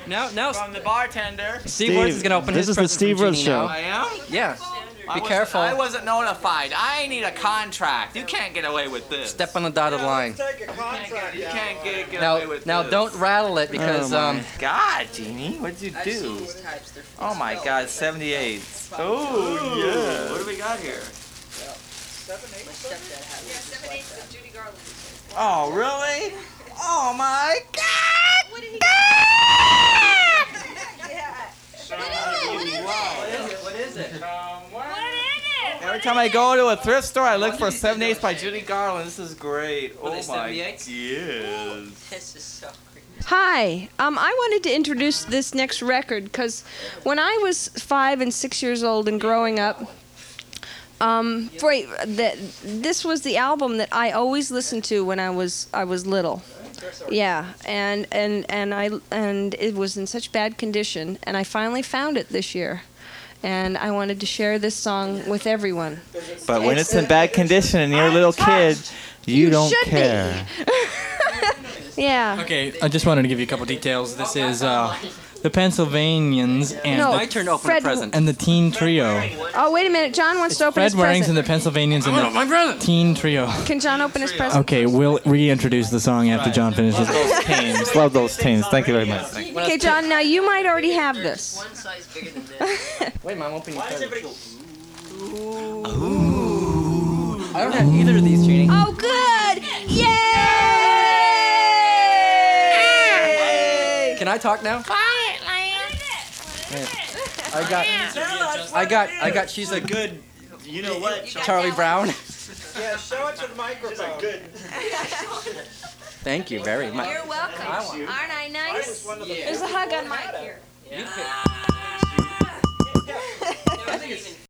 Now, From the bartender. Steve Woods is gonna open his This is the present Steve for Woods Jeannie show. now. I am? Yeah. Be careful. I wasn't notified. I need a contract. You can't get away with this. Step on the dotted line. Take a contract. You can't get away with Now this. don't rattle it because God, Jeannie, what did you do? Oh my God, 78. Oh yeah. What do we got here? 7/8 with Judy Garland. Oh really? Oh my God! What did he what is it? Every time I go to a thrift store, I look for 78 by Judy Garland. This is great. Were Oh they my 78s? yes. This is so great. Hi, I wanted to introduce this next record because when I was 5 and 6 years old and growing up, this was the album that I always listened to when I was little. Yeah, and it was in such bad condition, and I finally found it this year, and I wanted to share this song with everyone. But when it's in bad condition and you're a little kid, you don't should be. care. Yeah. Okay, I just wanted to give you a couple details. This is the Pennsylvanians and No, My turn to open Fred- a present. and the Teen Trio. Oh, wait a minute. John wants to open Fred his Warings and present. the Pennsylvanians and the Teen Trio. Can John open his present? Okay, we'll reintroduce the song after John finishes. Those teens. Love those teens. Thank you very much. Okay, John, now you might already have this. One size bigger than this. Wait, Mom, open your present. I don't have either of these, Jeannie. Oh, good! Yay! Can I talk now? I got. She's a good. You know what? Charlie Brown. Yeah, show it to the microphone. Thank you very much. You're welcome. Aren't I nice? There's a hug on my ear. You pick.